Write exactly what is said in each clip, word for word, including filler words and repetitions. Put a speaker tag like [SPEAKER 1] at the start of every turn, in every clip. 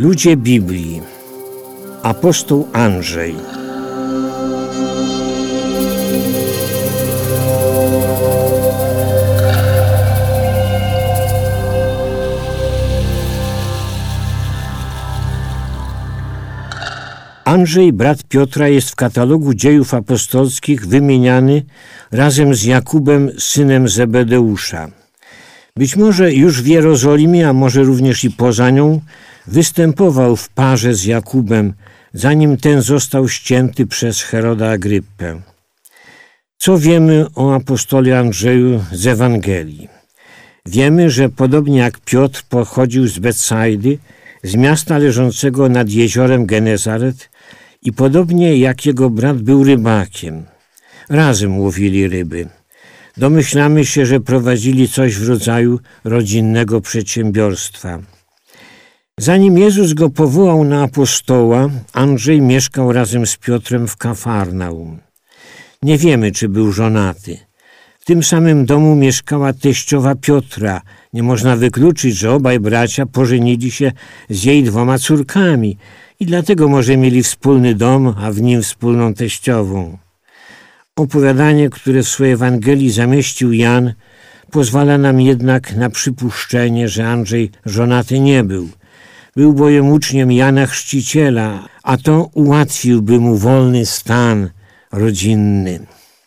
[SPEAKER 1] Ludzie Biblii. Apostoł Andrzej. Andrzej, brat Piotra, jest w katalogu dziejów apostolskich wymieniany razem z Jakubem, synem Zebedeusza. Być może już w Jerozolimie, a może również i poza nią, występował w parze z Jakubem, zanim ten został ścięty przez Heroda Agryppę. Co wiemy o apostole Andrzeju z Ewangelii? Wiemy, że podobnie jak Piotr pochodził z Betsajdy, z miasta leżącego nad jeziorem Genezaret, i podobnie jak jego brat był rybakiem. Razem łowili ryby. Domyślamy się, że prowadzili coś w rodzaju rodzinnego przedsiębiorstwa. Zanim Jezus go powołał na apostoła, Andrzej mieszkał razem z Piotrem w Kafarnaum. Nie wiemy, czy był żonaty. W tym samym domu mieszkała teściowa Piotra. Nie można wykluczyć, że obaj bracia pożenili się z jej dwoma córkami i dlatego może mieli wspólny dom, a w nim wspólną teściową. Opowiadanie, które w swojej Ewangelii zamieścił Jan, pozwala nam jednak na przypuszczenie, że Andrzej żonaty nie był. Był bowiem uczniem Jana Chrzciciela, a to ułatwiłby mu wolny stan rodzinny.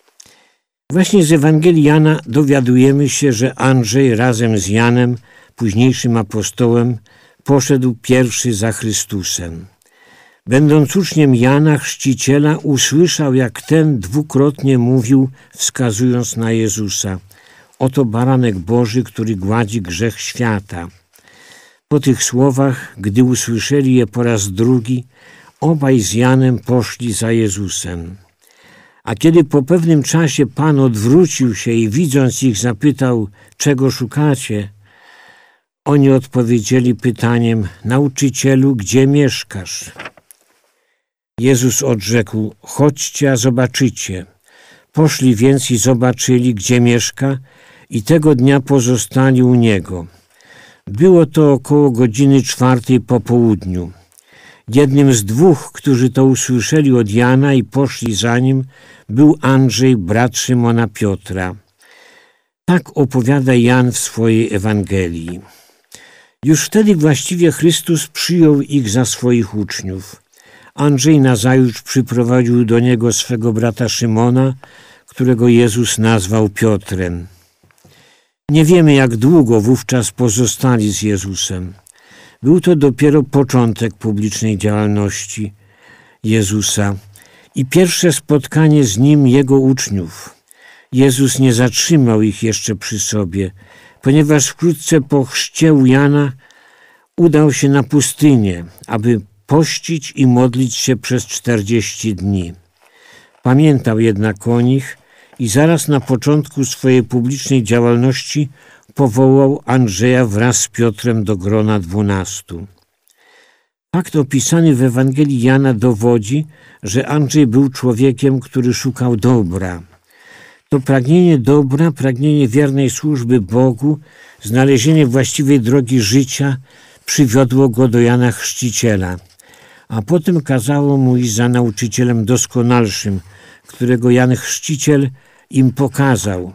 [SPEAKER 1] Właśnie z Ewangelii Jana dowiadujemy się, że Andrzej razem z Janem, późniejszym apostołem, poszedł pierwszy za Chrystusem. Będąc uczniem Jana Chrzciciela, usłyszał, jak ten dwukrotnie mówił, wskazując na Jezusa: oto baranek Boży, który gładzi grzech świata. Po tych słowach, gdy usłyszeli je po raz drugi, obaj z Janem poszli za Jezusem. A kiedy po pewnym czasie Pan odwrócił się i widząc ich zapytał: czego szukacie? Oni odpowiedzieli pytaniem: nauczycielu, gdzie mieszkasz? Jezus odrzekł: chodźcie, a zobaczycie. Poszli więc i zobaczyli, gdzie mieszka, i tego dnia pozostali u niego. Było to około godziny czwartej po południu. Jednym z dwóch, którzy to usłyszeli od Jana i poszli za nim, był Andrzej, brat Szymona Piotra. Tak opowiada Jan w swojej Ewangelii. Już wtedy właściwie Chrystus przyjął ich za swoich uczniów. Andrzej nazajutrz przyprowadził do niego swego brata Szymona, którego Jezus nazwał Piotrem. Nie wiemy, jak długo wówczas pozostali z Jezusem. Był to dopiero początek publicznej działalności Jezusa i pierwsze spotkanie z Nim Jego uczniów. Jezus nie zatrzymał ich jeszcze przy sobie, ponieważ wkrótce po chrzcie u Jana udał się na pustynię, aby pościć i modlić się przez czterdzieści dni. Pamiętał jednak o nich i zaraz na początku swojej publicznej działalności powołał Andrzeja wraz z Piotrem do grona dwunastu. Fakt opisany w Ewangelii Jana dowodzi, że Andrzej był człowiekiem, który szukał dobra. To pragnienie dobra, pragnienie wiernej służby Bogu, znalezienie właściwej drogi życia przywiodło go do Jana Chrzciciela, a potem kazało mu iść za nauczycielem doskonalszym, którego Jan Chrzciciel im pokazał.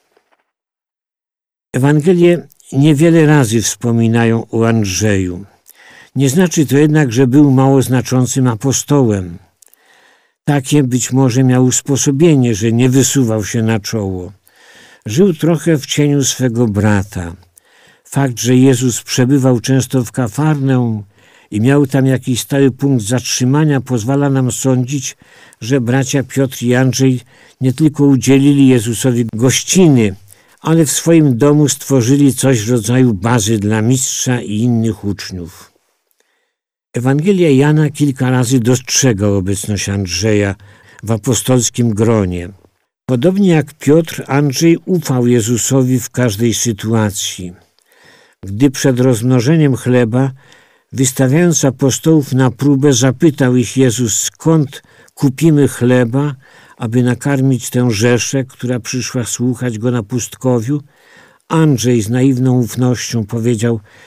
[SPEAKER 1] Ewangelie niewiele razy wspominają o Andrzeju. Nie znaczy to jednak, że był mało znaczącym apostołem. Takie być może miał usposobienie, że nie wysuwał się na czoło. Żył trochę w cieniu swego brata. Fakt, że Jezus przebywał często w Kafarnaum i miał tam jakiś stały punkt zatrzymania, pozwala nam sądzić, że bracia Piotr i Andrzej nie tylko udzielili Jezusowi gościny, ale w swoim domu stworzyli coś w rodzaju bazy dla mistrza i innych uczniów. Ewangelia Jana kilka razy dostrzega obecność Andrzeja w apostolskim gronie. Podobnie jak Piotr, Andrzej ufał Jezusowi w każdej sytuacji. Gdy przed rozmnożeniem chleba, wystawiając apostołów na próbę, zapytał ich Jezus, skąd kupimy chleba, aby nakarmić tę rzeszę, która przyszła słuchać go na pustkowiu. Andrzej z naiwną ufnością powiedział: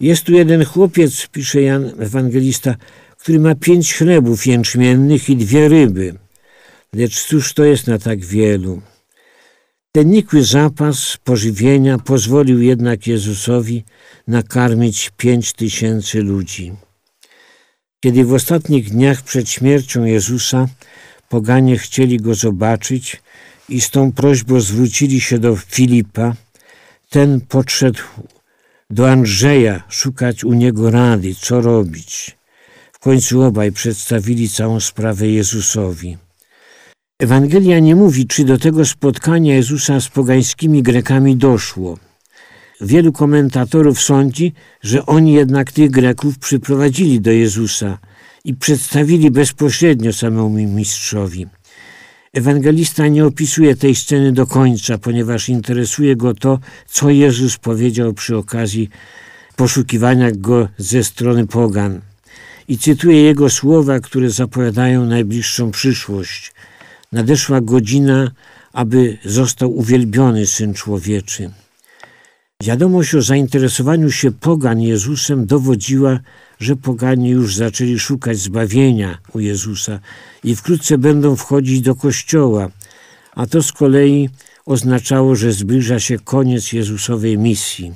[SPEAKER 1] Jest tu jeden chłopiec, pisze Jan Ewangelista, który ma pięć chlebów jęczmiennych i dwie ryby. Lecz cóż to jest na tak wielu? Ten nikły zapas pożywienia pozwolił jednak Jezusowi nakarmić pięć tysięcy ludzi. Kiedy w ostatnich dniach przed śmiercią Jezusa poganie chcieli go zobaczyć i z tą prośbą zwrócili się do Filipa, ten podszedł do Andrzeja szukać u niego rady, co robić. W końcu obaj przedstawili całą sprawę Jezusowi. Ewangelia nie mówi, czy do tego spotkania Jezusa z pogańskimi Grekami doszło. Wielu komentatorów sądzi, że oni jednak tych Greków przyprowadzili do Jezusa i przedstawili bezpośrednio samemu mistrzowi. Ewangelista nie opisuje tej sceny do końca, ponieważ interesuje go to, co Jezus powiedział przy okazji poszukiwania go ze strony pogan. I cytuje jego słowa, które zapowiadają najbliższą przyszłość. Nadeszła godzina, aby został uwielbiony Syn Człowieczy. Wiadomość o zainteresowaniu się pogan Jezusem dowodziła, że poganie już zaczęli szukać zbawienia u Jezusa i wkrótce będą wchodzić do Kościoła, a to z kolei oznaczało, że zbliża się koniec Jezusowej misji.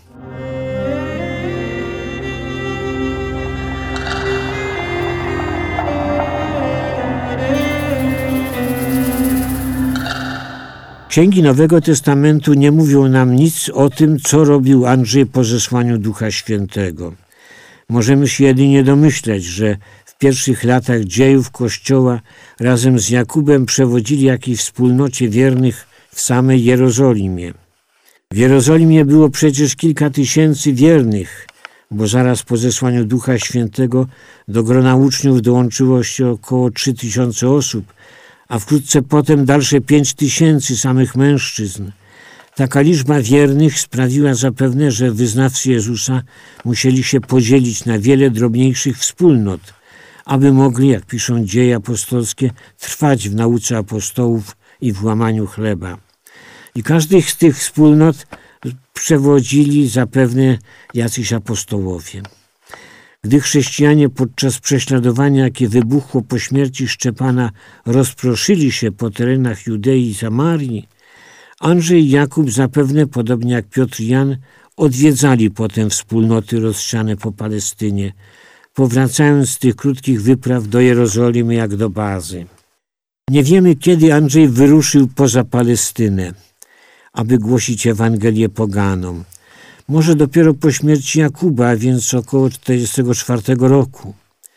[SPEAKER 1] Księgi Nowego Testamentu nie mówią nam nic o tym, co robił Andrzej po zesłaniu Ducha Świętego. Możemy się jedynie domyśleć, że w pierwszych latach dziejów Kościoła razem z Jakubem przewodzili jakiejś wspólnocie wiernych w samej Jerozolimie. W Jerozolimie było przecież kilka tysięcy wiernych, bo zaraz po zesłaniu Ducha Świętego do grona uczniów dołączyło się około trzy tysiące osób, a wkrótce potem dalsze pięć tysięcy samych mężczyzn. Taka liczba wiernych sprawiła zapewne, że wyznawcy Jezusa musieli się podzielić na wiele drobniejszych wspólnot, aby mogli, jak piszą Dzieje apostolskie, trwać w nauce apostołów i w łamaniu chleba. I każdej z tych wspólnot przewodzili zapewne jacyś apostołowie. Gdy chrześcijanie podczas prześladowania, jakie wybuchło po śmierci Szczepana, rozproszyli się po terenach Judei i Samarii, Andrzej i Jakub zapewne, podobnie jak Piotr i Jan, odwiedzali potem wspólnoty rozsiane po Palestynie, powracając z tych krótkich wypraw do Jerozolimy jak do bazy. Nie wiemy, kiedy Andrzej wyruszył poza Palestynę, aby głosić Ewangelię poganom. Może dopiero po śmierci Jakuba, a więc około czterdziestego czwartego roku.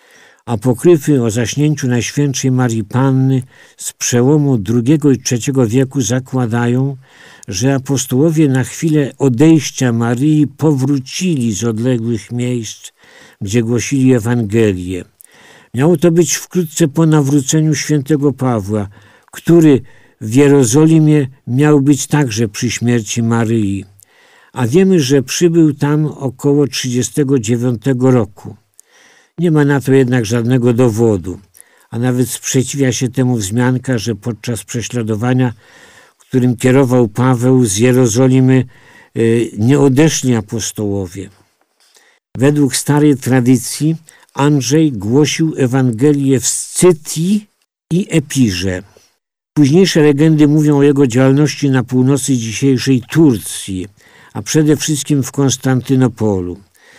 [SPEAKER 1] Apokryfy o zaśnięciu Najświętszej Marii Panny z przełomu drugiego i trzeciego wieku zakładają, że apostołowie na chwilę odejścia Maryi powrócili z odległych miejsc, gdzie głosili Ewangelię. Miało to być wkrótce po nawróceniu świętego Pawła, który w Jerozolimie miał być także przy śmierci Maryi. A wiemy, że przybył tam około trzydziestego dziewiątego roku. Nie ma na to jednak żadnego dowodu, a nawet sprzeciwia się temu wzmianka, że podczas prześladowania, którym kierował Paweł z Jerozolimy, nie odeszli apostołowie. Według starej tradycji Andrzej głosił Ewangelię w Scytii i Epirze. Późniejsze legendy mówią o jego działalności na północy dzisiejszej Turcji, a przede wszystkim w Konstantynopolu.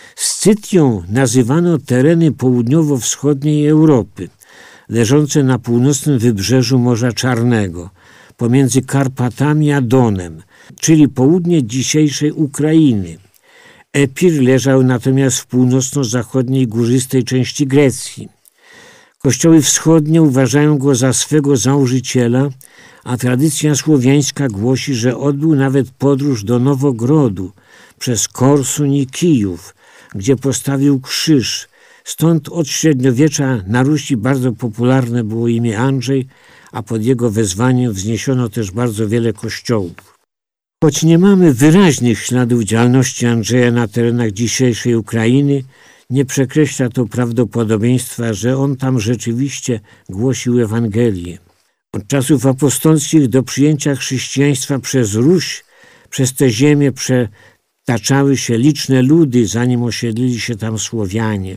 [SPEAKER 1] Scytią nazywano tereny południowo-wschodniej Europy, leżące na północnym wybrzeżu Morza Czarnego, pomiędzy Karpatami a Donem, czyli południe dzisiejszej Ukrainy. Epir leżał natomiast w północno-zachodniej górzystej części Grecji. Kościoły wschodnie uważają go za swego założyciela, a tradycja słowiańska głosi, że odbył nawet podróż do Nowogrodu przez Korsun i Kijów, gdzie postawił krzyż. Stąd od średniowiecza na Rusi bardzo popularne było imię Andrzej, a pod jego wezwaniem wzniesiono też bardzo wiele kościołów. Choć nie mamy wyraźnych śladów działalności Andrzeja na terenach dzisiejszej Ukrainy, nie przekreśla to prawdopodobieństwa, że on tam rzeczywiście głosił Ewangelię. Od czasów apostolskich do przyjęcia chrześcijaństwa przez Ruś, przez tę ziemię taczały się liczne ludy, zanim osiedlili się tam Słowianie.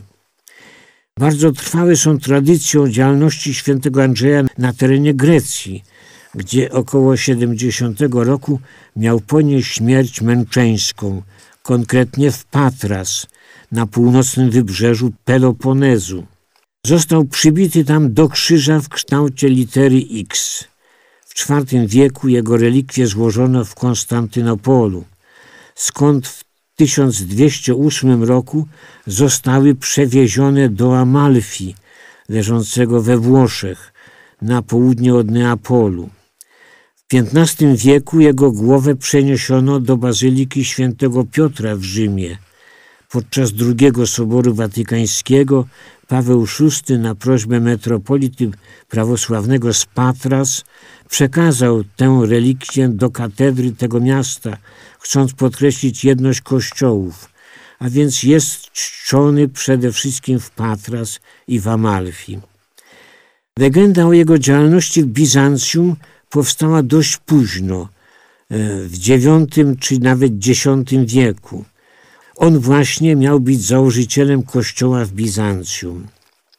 [SPEAKER 1] Bardzo trwałe są tradycją działalności świętego Andrzeja na terenie Grecji, gdzie około siedemdziesiątego roku miał ponieść śmierć męczeńską, konkretnie w Patras, na północnym wybrzeżu Peloponezu. Został przybity tam do krzyża w kształcie litery X. W czwartym wieku jego relikwie złożono w Konstantynopolu, skąd w tysiąc dwieście ósmym roku zostały przewiezione do Amalfi, leżącego we Włoszech, na południe od Neapolu. W piętnastym wieku jego głowę przeniesiono do Bazyliki Świętego Piotra w Rzymie. Podczas drugiego Soboru Watykańskiego Paweł szósty na prośbę metropolity prawosławnego z Patras przekazał tę relikwię do katedry tego miasta, chcąc podkreślić jedność kościołów, a więc jest czczony przede wszystkim w Patras i w Amalfi. Legenda o jego działalności w Bizancjum powstała dość późno, w dziewiątym czy nawet dziesiątym wieku. On właśnie miał być założycielem kościoła w Bizancjum.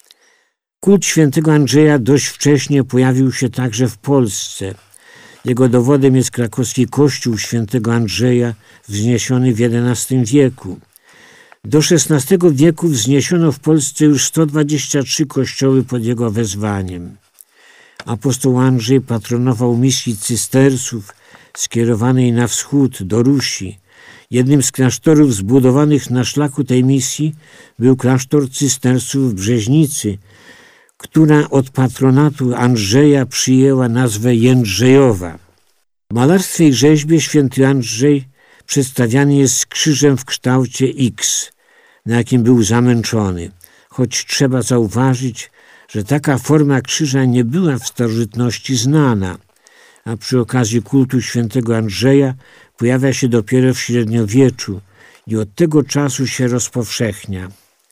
[SPEAKER 1] Kult świętego Andrzeja dość wcześnie pojawił się także w Polsce. Jego dowodem jest krakowski kościół świętego Andrzeja wzniesiony w jedenastym wieku. Do szesnastego wieku wzniesiono w Polsce już sto dwadzieścia trzy kościoły pod jego wezwaniem. Apostoł Andrzej patronował misji cystersów skierowanej na wschód, do Rusi. Jednym z klasztorów zbudowanych na szlaku tej misji był klasztor cystersów w Brzeźnicy, która od patronatu Andrzeja przyjęła nazwę Jędrzejowa. W malarstwie i rzeźbie święty Andrzej przedstawiany jest z krzyżem w kształcie X, na jakim był zamęczony, choć trzeba zauważyć, że taka forma krzyża nie była w starożytności znana, a przy okazji kultu świętego Andrzeja pojawia się dopiero w średniowieczu i od tego czasu się rozpowszechnia.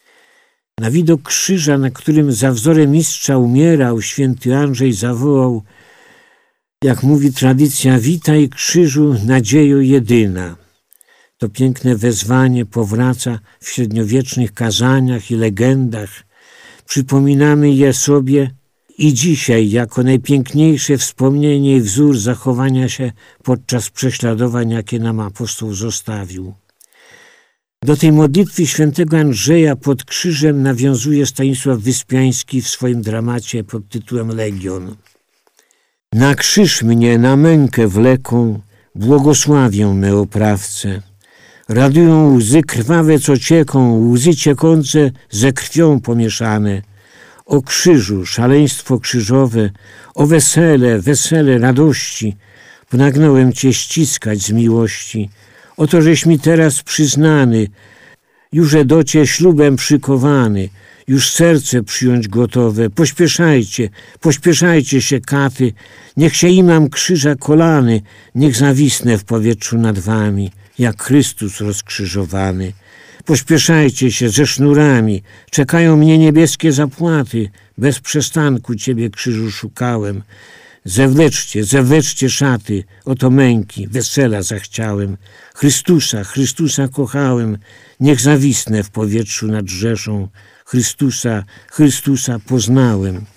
[SPEAKER 1] Na widok krzyża, na którym za wzorem mistrza umierał, święty Andrzej zawołał, jak mówi tradycja: witaj krzyżu, nadziejo jedyna. To piękne wezwanie powraca w średniowiecznych kazaniach i legendach. Przypominamy je sobie i dzisiaj jako najpiękniejsze wspomnienie i wzór zachowania się podczas prześladowań, jakie nam apostoł zostawił. Do tej modlitwy świętego Andrzeja pod krzyżem nawiązuje Stanisław Wyspiański w swoim dramacie pod tytułem Legion. Na krzyż mnie na mękę wleką, błogosławię me oprawce. Radują łzy krwawe, co cieką, łzy ciekące ze krwią pomieszane. O krzyżu, szaleństwo krzyżowe, o wesele, wesele radości, pragnąłem Cię ściskać z miłości. Oto żeś mi teraz przyznany, już do Cię ślubem przykowany, już serce przyjąć gotowe. Pośpieszajcie, pośpieszajcie się, katy, niech się imam krzyża kolany, niech zawisnę w powietrzu nad Wami, jak Chrystus rozkrzyżowany. Pośpieszajcie się ze sznurami, czekają mnie niebieskie zapłaty, bez przestanku Ciebie, krzyżu, szukałem. Zewleczcie, zewleczcie szaty, oto męki, wesela zachciałem. Chrystusa, Chrystusa kochałem, niech zawisnę w powietrzu nad rzeszą. Chrystusa, Chrystusa poznałem.